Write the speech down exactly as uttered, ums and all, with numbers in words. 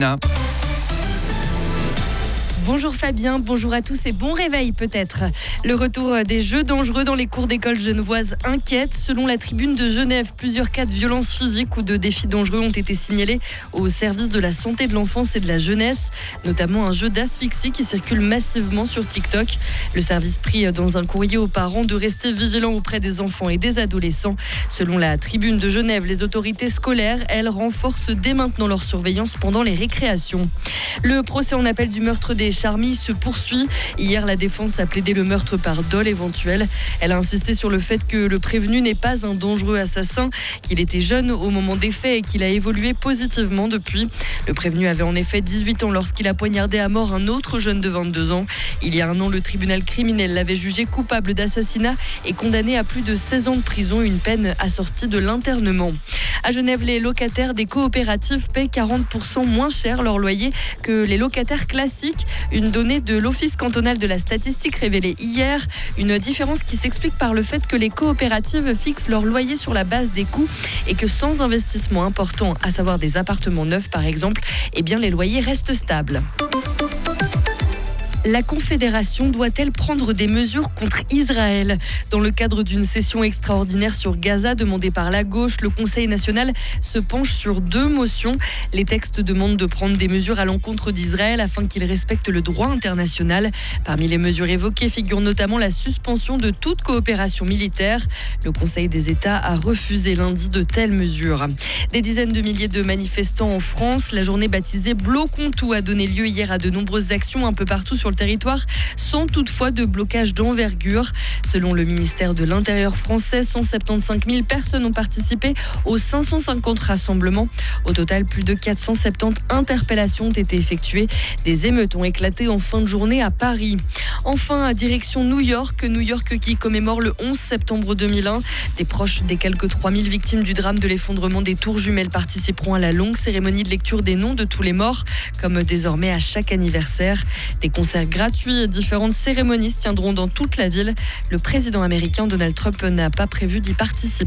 Bonjour Fabien, bonjour à tous et bon réveil peut-être. Le retour des jeux dangereux dans les cours d'école genevoises inquiète. Selon la Tribune de Genève, plusieurs cas de violence physique ou de défis dangereux ont été signalés au service de la santé de l'enfance et de la jeunesse, notamment un jeu d'asphyxie qui circule massivement sur TikTok. Le service prie dans un courrier aux parents de rester vigilants auprès des enfants et des adolescents. Selon la Tribune de Genève, les autorités scolaires, elles, renforcent dès maintenant leur surveillance pendant les récréations. Le procès en appel du meurtre des Charmilles se poursuit. Hier, la défense a plaidé le meurtre par dol éventuel. Elle a insisté sur le fait que le prévenu n'est pas un dangereux assassin, qu'il était jeune au moment des faits et qu'il a évolué positivement depuis. Le prévenu avait en effet dix-huit ans lorsqu'il a poignardé à mort un autre jeune de vingt-deux ans. Il y a un an, le tribunal criminel l'avait jugé coupable d'assassinat et condamné à plus de seize ans de prison, une peine assortie de l'internement. À Genève, les locataires des coopératives paient quarante pour cent moins cher leur loyer que les locataires classiques. Une donnée de l'Office cantonal de la statistique révélée hier. Une différence qui s'explique par le fait que les coopératives fixent leur loyer sur la base des coûts et que sans investissement important, à savoir des appartements neufs par exemple, eh bien les loyers restent stables. La Confédération doit-elle prendre des mesures contre Israël ? Dans le cadre d'une session extraordinaire sur Gaza demandée par la gauche, le Conseil national se penche sur deux motions. Les textes demandent de prendre des mesures à l'encontre d'Israël afin qu'il respecte le droit international. Parmi les mesures évoquées figure notamment la suspension de toute coopération militaire. Le Conseil des États a refusé lundi de telles mesures. Des dizaines de milliers de manifestants en France. La journée baptisée Bloquons tout a donné lieu hier à de nombreuses actions un peu partout sur le territoire, sans toutefois de blocage d'envergure. Selon le ministère de l'Intérieur français, cent soixante-quinze mille personnes ont participé aux cinq cent cinquante rassemblements. Au total, plus de quatre cent soixante-dix interpellations ont été effectuées. Des émeutes ont éclaté en fin de journée à Paris. Enfin, à direction New York, New York qui commémore le onze septembre deux mille un. Des proches des quelques trois mille victimes du drame de l'effondrement des tours jumelles participeront à la longue cérémonie de lecture des noms de tous les morts, comme désormais à chaque anniversaire. Des concerts gratuits et différentes cérémonies se tiendront dans toute la ville. Le président américain Donald Trump n'a pas prévu d'y participer.